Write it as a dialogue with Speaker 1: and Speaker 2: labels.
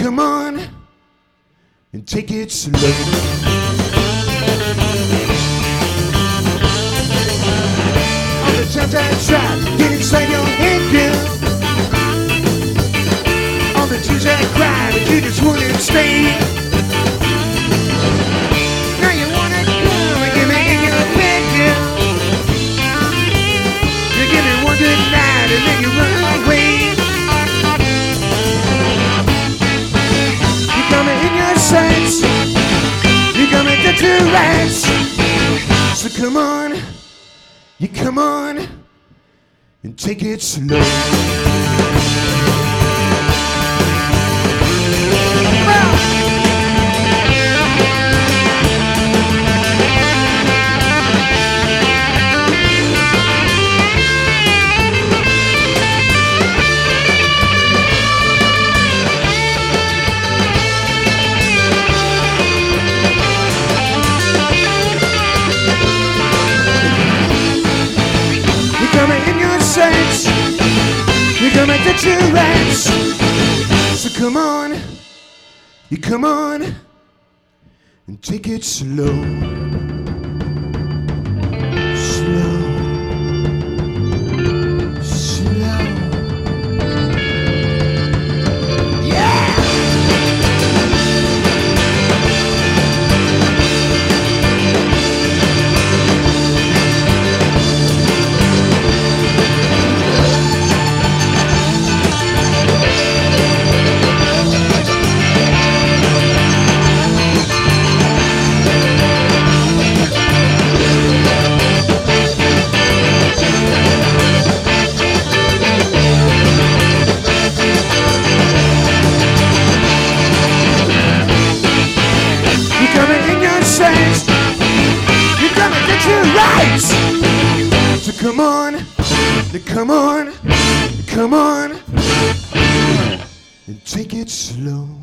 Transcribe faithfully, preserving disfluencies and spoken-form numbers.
Speaker 1: come on and take it slow. All the times I tried to get inside your head, girl. All the tears I cried, but you just wouldn't stay. Now you wanna come and get me in your bed, girl. You give me one good night and then you run away. You got me in your sights, you got me dead to rights. So come on, you come on and take it slow. You're gonna get your rights. So come on, you come on and take it slow. Slow. Slow. Yeah! So come on, come on, come on, and take it slow.